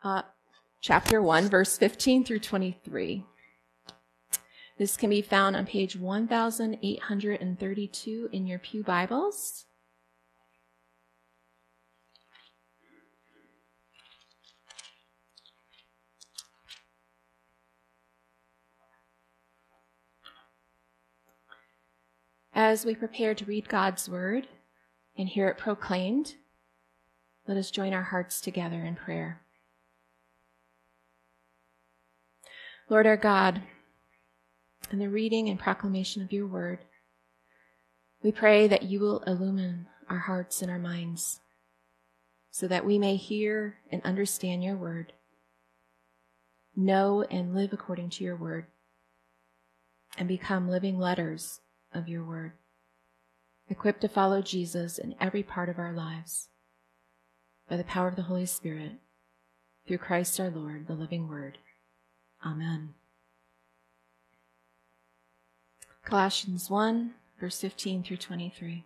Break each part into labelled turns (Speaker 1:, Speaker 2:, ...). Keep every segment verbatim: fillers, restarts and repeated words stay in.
Speaker 1: uh, chapter one, verse fifteen through twenty-three. This can be found on page one thousand eight hundred thirty-two in your pew Bibles. As we prepare to read God's word and hear it proclaimed, let us join our hearts together in prayer. Lord our God, in the reading and proclamation of your word, we pray that you will illumine our hearts and our minds so that we may hear and understand your word, know and live according to your word, and become living letters of your word, equipped to follow Jesus in every part of our lives by the power of the Holy Spirit, through Christ our Lord, the living word. Amen. Colossians one, verse fifteen through twenty-three.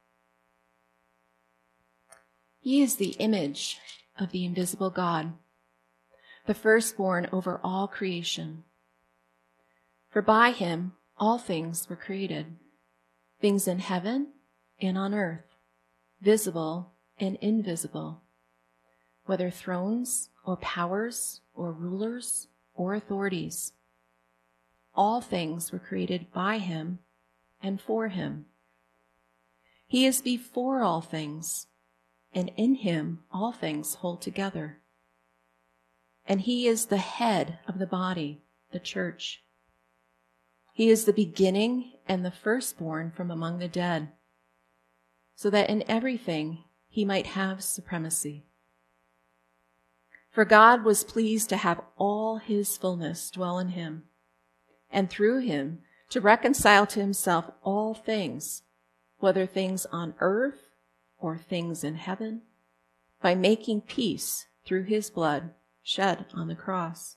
Speaker 1: He is the image of the invisible God, the firstborn over all creation. For by him all things were created, things in heaven and on earth, visible and invisible, whether thrones or powers or rulers or authorities. All things were created by him and for him. He is before all things, and in him all things hold together. And he is the head of the body, the church. He is the beginning and the firstborn from among the dead, so that in everything he might have supremacy. For God was pleased to have all his fullness dwell in him, and through him to reconcile to himself all things, whether things on earth or things in heaven, by making peace through his blood shed on the cross.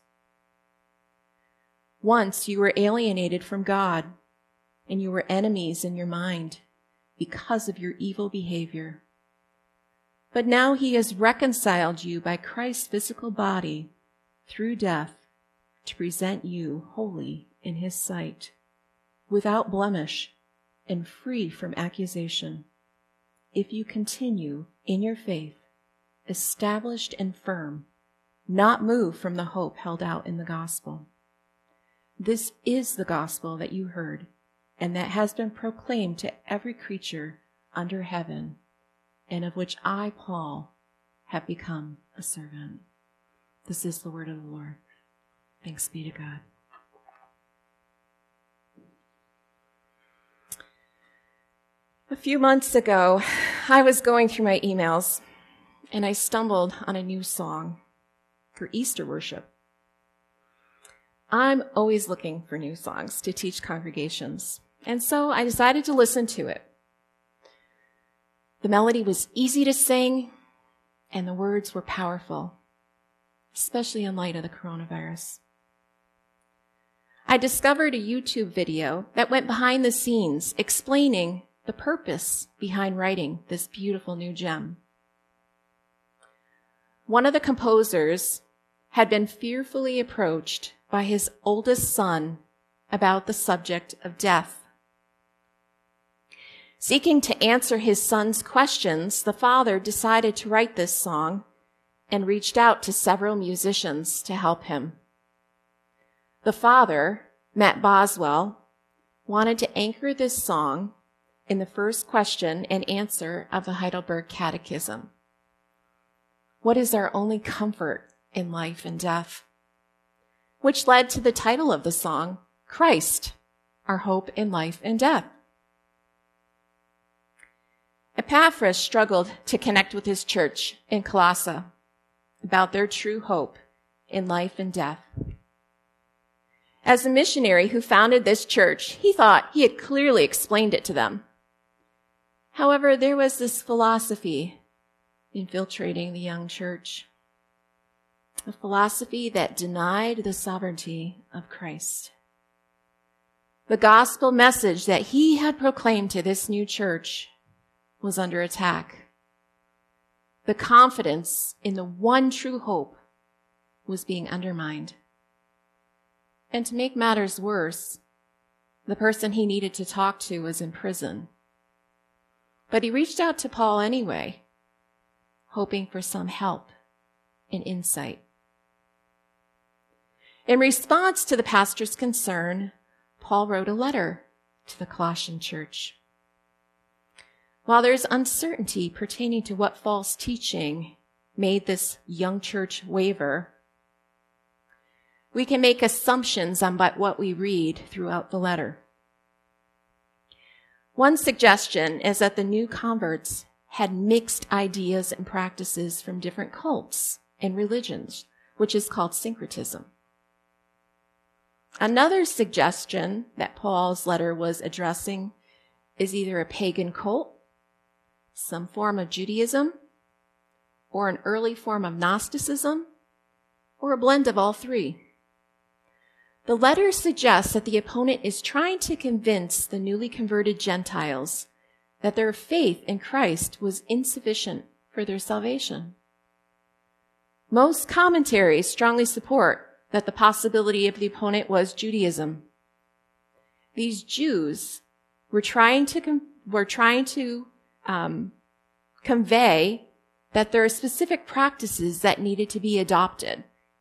Speaker 1: Once you were alienated from God, and you were enemies in your mind because of your evil behavior. But now he has reconciled you by Christ's physical body through death to present you holy in his sight, without blemish and free from accusation, if you continue in your faith, established and firm, not moved from the hope held out in the gospel. This is the gospel that you heard, and that has been proclaimed to every creature under heaven, and of which I, Paul, have become a servant. This is the word of the Lord. Thanks be to God. A few months ago, I was going through my emails, and I stumbled on a new song for Easter worship. I'm always looking for new songs to teach congregations, and so I decided to listen to it. The melody was easy to sing, and the words were powerful, especially in light of the coronavirus. I discovered a YouTube video that went behind the scenes explaining the purpose behind writing this beautiful new gem. One of the composers had been fearfully approached by his oldest son about the subject of death. Seeking to answer his son's questions, the father decided to write this song and reached out to several musicians to help him. The father, Matt Boswell, wanted to anchor this song in the first question and answer of the Heidelberg Catechism. What is our only comfort in life and death? Which led to the title of the song, Christ, our hope in life and death. Epaphras struggled to connect with his church in Colossae about their true hope in life and death. As a missionary who founded this church, he thought he had clearly explained it to them. However, there was this philosophy infiltrating the young church, a philosophy that denied the sovereignty of Christ. The gospel message that he had proclaimed to this new church was under attack. The confidence in the one true hope was being undermined. And to make matters worse, the person he needed to talk to was in prison. But he reached out to Paul anyway, hoping for some help and insight. In response to the pastor's concern, Paul wrote a letter to the Colossian church. While there's uncertainty pertaining to what false teaching made this young church waver, we can make assumptions on what we read throughout the letter. One suggestion is that the new converts had mixed ideas and practices from different cults and religions, which is called syncretism. Another suggestion that Paul's letter was addressing is either a pagan cult, some form of Judaism, or an early form of Gnosticism, or a blend of all three. The letter suggests that the opponent is trying to convince the newly converted Gentiles that their faith in Christ was insufficient for their salvation. Most commentaries strongly support that the possibility of the opponent was Judaism. These Jews were trying to were trying to um, convey that there are specific practices that needed to be adopted.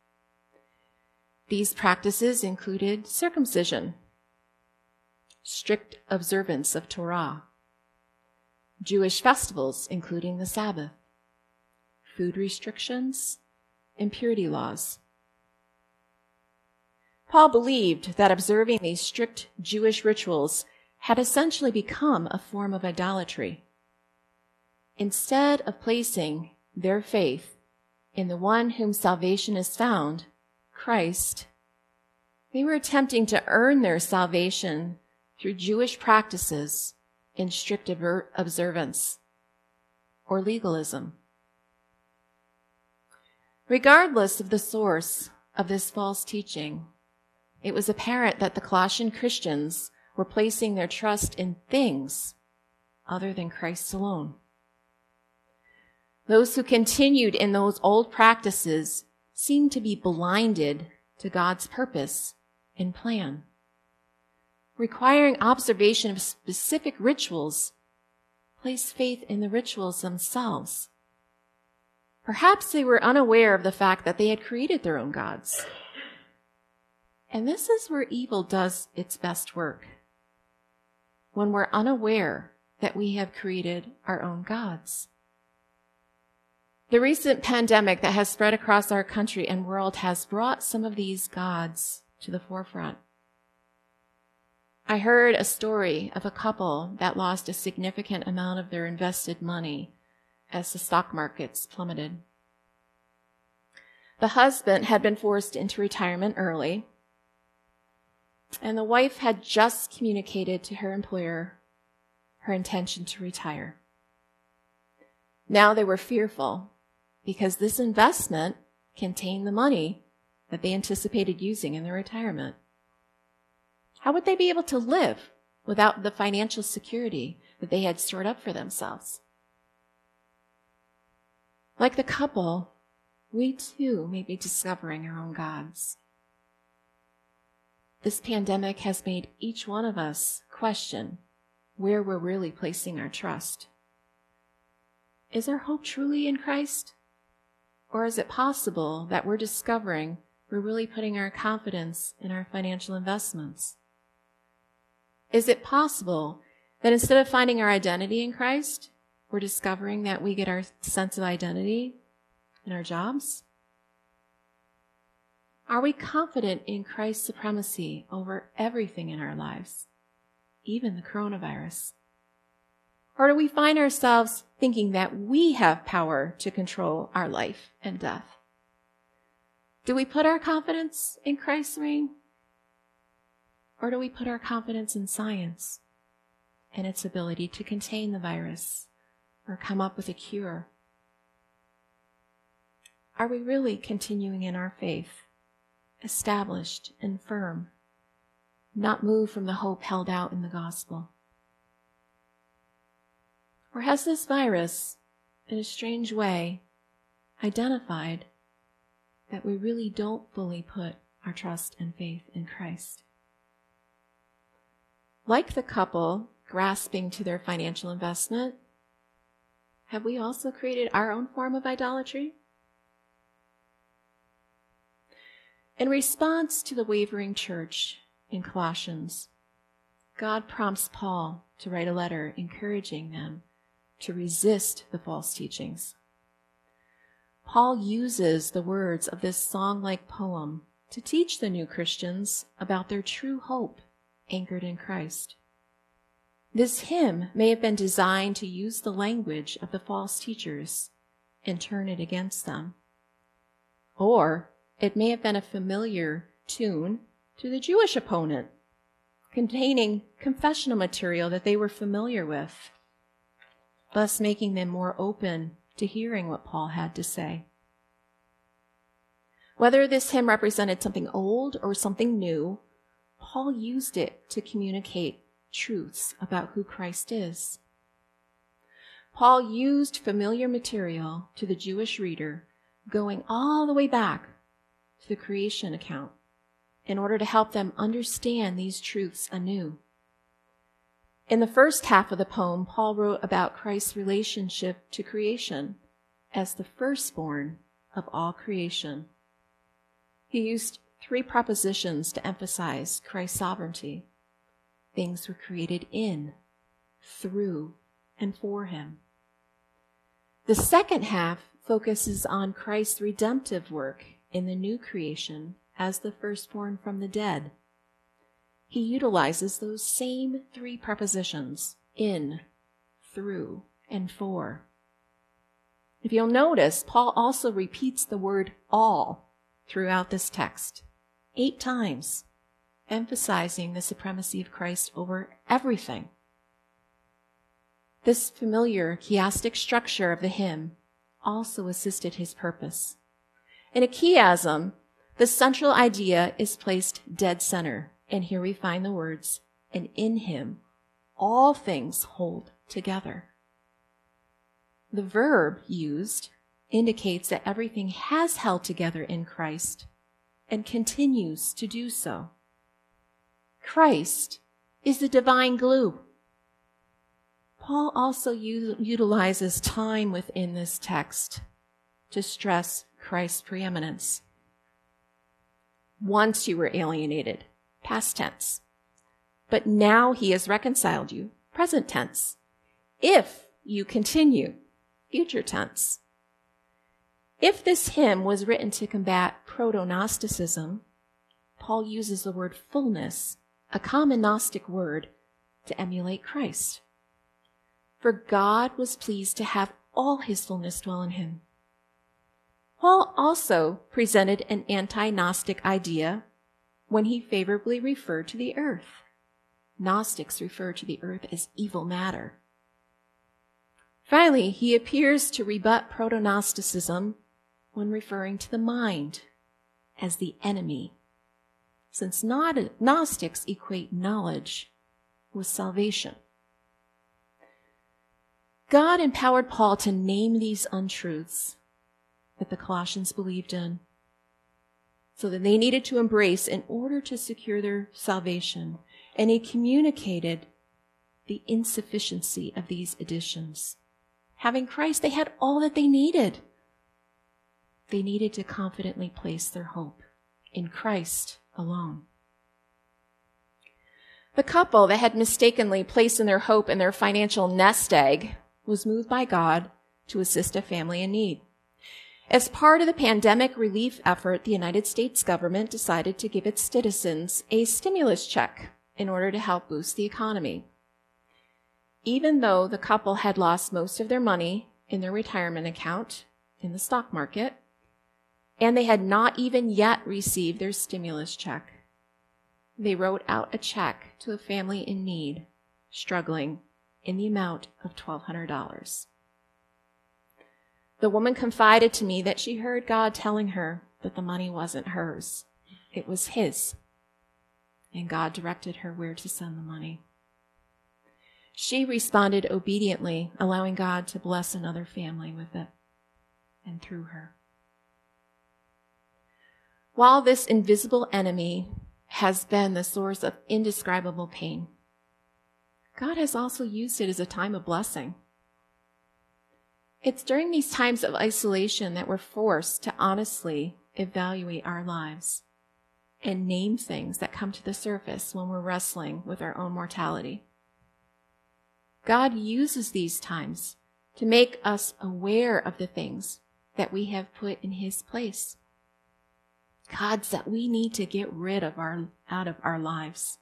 Speaker 1: These practices included circumcision, strict observance of Torah, Jewish festivals, including the Sabbath, food restrictions, and purity laws. Paul believed that observing these strict Jewish rituals had essentially become a form of idolatry. Instead of placing their faith in the one whom salvation is found, Christ, they were attempting to earn their salvation through Jewish practices and strict observance, or legalism. Regardless of the source of this false teaching, it was apparent that the Colossian Christians were placing their trust in things other than Christ alone. Those who continued in those old practices seemed to be blinded to God's purpose and plan. Requiring observation of specific rituals placed faith in the rituals themselves. Perhaps they were unaware of the fact that they had created their own gods. And this is where evil does its best work. When we're unaware that we have created our own gods. The recent pandemic that has spread across our country and world has brought some of these gods to the forefront. I heard a story of a couple that lost a significant amount of their invested money as the stock markets plummeted. The husband had been forced into retirement early, and the wife had just communicated to her employer her intention to retire. Now they were fearful because this investment contained the money that they anticipated using in their retirement. How would they be able to live without the financial security that they had stored up for themselves? Like the couple, we too may be discovering our own gods. This pandemic has made each one of us question where we're really placing our trust. Is our hope truly in Christ? Or is it possible that we're discovering we're really putting our confidence in our financial investments? Is it possible that instead of finding our identity in Christ, we're discovering that we get our sense of identity in our jobs? Are we confident in Christ's supremacy over everything in our lives, even the coronavirus? Or do we find ourselves thinking that we have power to control our life and death? Do we put our confidence in Christ's reign? Or do we put our confidence in science and its ability to contain the virus or come up with a cure? Are we really continuing in our faith, established and firm, not moved from the hope held out in the gospel? Or has this virus, in a strange way, identified that we really don't fully put our trust and faith in Christ. Like the couple grasping to their financial investment, have we also created our own form of idolatry? In response to the wavering church in Colossians, God prompts Paul to write a letter encouraging them to resist the false teachings. Paul uses the words of this song-like poem to teach the new Christians about their true hope anchored in Christ. This hymn may have been designed to use the language of the false teachers and turn it against them. Or it may have been a familiar tune to the Jewish opponent, containing confessional material that they were familiar with, thus making them more open to hearing what Paul had to say. Whether this hymn represented something old or something new, Paul used it to communicate truths about who Christ is. Paul used familiar material to the Jewish reader, going all the way back to the creation account, in order to help them understand these truths anew. In the first half of the poem, Paul wrote about Christ's relationship to creation as the firstborn of all creation. He used three propositions to emphasize Christ's sovereignty. Things were created in, through, and for him. The second half focuses on Christ's redemptive work in the new creation as the firstborn from the dead. He utilizes those same three prepositions, in, through, and for. If you'll notice, Paul also repeats the word all throughout this text, eight times, emphasizing the supremacy of Christ over everything. This familiar chiastic structure of the hymn also assisted his purpose. In a chiasm, the central idea is placed dead center, and here we find the words, and in him all things hold together. The verb used indicates that everything has held together in Christ and continues to do so. Christ is the divine glue. Paul also u- utilizes time within this text to stress Christ's preeminence. Once you were alienated, past tense, but now he has reconciled you, present tense. If you continue, future tense. If this hymn was written to combat proto-Gnosticism, Paul uses the word fullness, a common Gnostic word, to emulate Christ. For God was pleased to have all his fullness dwell in him. Paul also presented an anti-Gnostic idea when he favorably referred to the earth. Gnostics refer to the earth as evil matter. Finally, he appears to rebut proto-Gnosticism when referring to the mind as the enemy, since Gnostics equate knowledge with salvation. God empowered Paul to name these untruths that the Colossians believed in, so that they needed to embrace in order to secure their salvation. And he communicated the insufficiency of these additions. Having Christ, they had all that they needed. They needed to confidently place their hope in Christ alone. The couple that had mistakenly placed in their hope in their financial nest egg was moved by God to assist a family in need. As part of the pandemic relief effort, the United States government decided to give its citizens a stimulus check in order to help boost the economy. Even though the couple had lost most of their money in their retirement account in the stock market, and they had not even yet received their stimulus check, they wrote out a check to a family in need, struggling, in the amount of twelve hundred dollars. The woman confided to me that she heard God telling her that the money wasn't hers. It was his. And God directed her where to send the money. She responded obediently, allowing God to bless another family with it and through her. While this invisible enemy has been the source of indescribable pain, God has also used it as a time of blessing. It's during these times of isolation that we're forced to honestly evaluate our lives and name things that come to the surface when we're wrestling with our own mortality. God uses these times to make us aware of the things that we have put in his place. Gods that we need to get rid of our, out of our lives.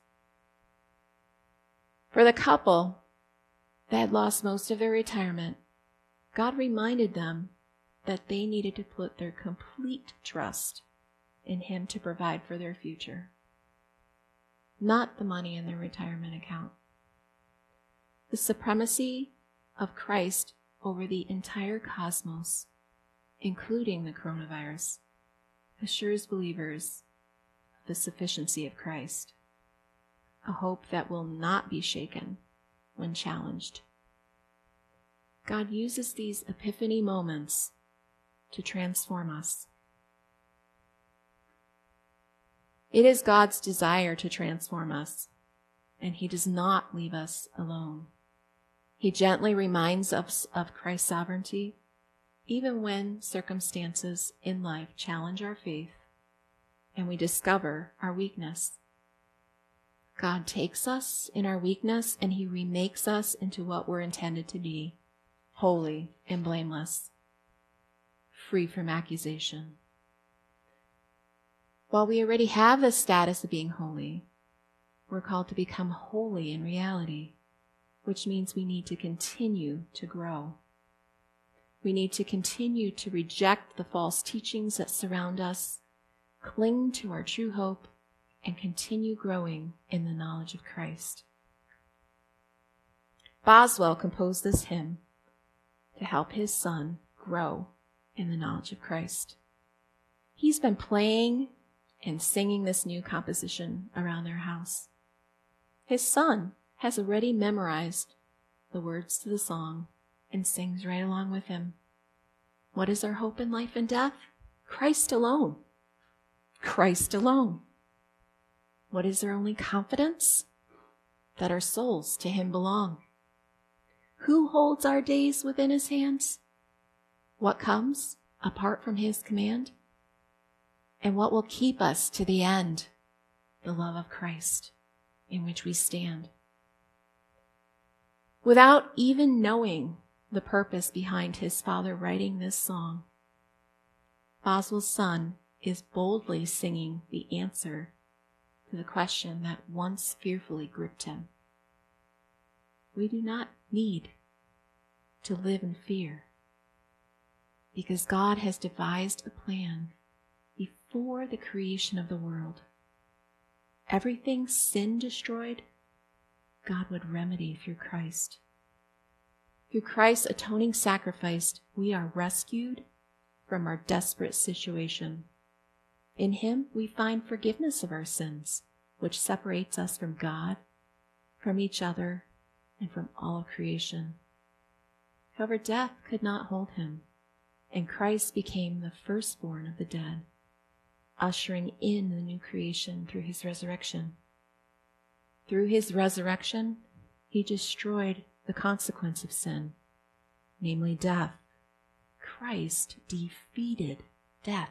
Speaker 1: For the couple that had lost most of their retirement, God reminded them that they needed to put their complete trust in him to provide for their future, not the money in their retirement account. The supremacy of Christ over the entire cosmos, including the coronavirus, assures believers of the sufficiency of Christ, a hope that will not be shaken when challenged. God uses these epiphany moments to transform us. It is God's desire to transform us, and he does not leave us alone. He gently reminds us of Christ's sovereignty, even when circumstances in life challenge our faith and we discover our weakness. God takes us in our weakness and he remakes us into what we're intended to be, holy and blameless, free from accusation. While we already have the status of being holy, we're called to become holy in reality, which means we need to continue to grow. We need to continue to reject the false teachings that surround us, cling to our true hope, and continue growing in the knowledge of Christ. Boswell composed this hymn to help his son grow in the knowledge of Christ. He's been playing and singing this new composition around their house. His son has already memorized the words to the song and sings right along with him. What is our hope in life and death? Christ alone. Christ alone. What is our only confidence? That our souls to him belong. Who holds our days within his hands? What comes apart from his command? And what will keep us to the end? The love of Christ in which we stand. Without even knowing the purpose behind his father writing this song, Boswell's son is boldly singing the answer to the question that once fearfully gripped him. We do not need to live in fear because God has devised a plan before the creation of the world. Everything sin destroyed, God would remedy through Christ. Through Christ's atoning sacrifice, we are rescued from our desperate situation. In him, we find forgiveness of our sins, which separates us from God, from each other, and from all of creation. However, death could not hold him, and Christ became the firstborn of the dead, ushering in the new creation through his resurrection. Through his resurrection, he destroyed the consequence of sin, namely death. Christ defeated death.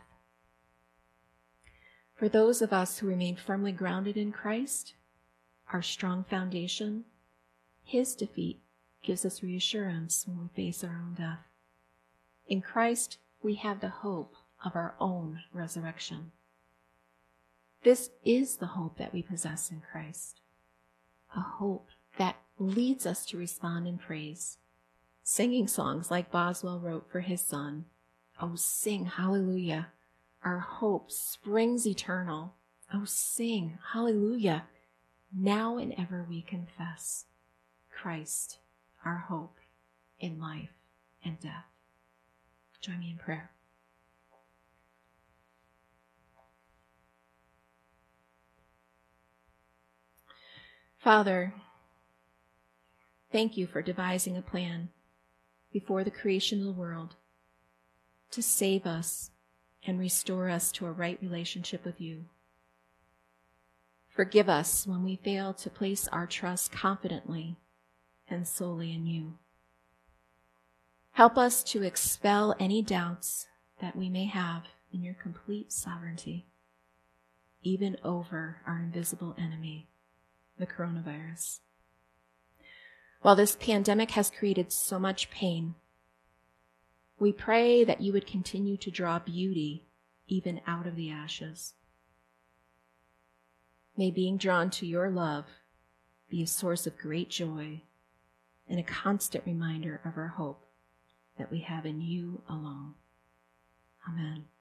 Speaker 1: For those of us who remain firmly grounded in Christ, our strong foundation, his defeat gives us reassurance when we face our own death. In Christ, we have the hope of our own resurrection. This is the hope that we possess in Christ, a hope that leads us to respond in praise, singing songs like Boswell wrote for his son. Oh, sing hallelujah. Our hope springs eternal. Oh, sing hallelujah. Now and ever we confess Christ, our hope in life and death. Join me in prayer. Father, thank you for devising a plan before the creation of the world to save us and restore us to a right relationship with you. Forgive us when we fail to place our trust confidently and solely in you. Help us to expel any doubts that we may have in your complete sovereignty, even over our invisible enemy, the coronavirus. While this pandemic has created so much pain, we pray that you would continue to draw beauty even out of the ashes. May being drawn to your love be a source of great joy and a constant reminder of our hope that we have in you alone. Amen.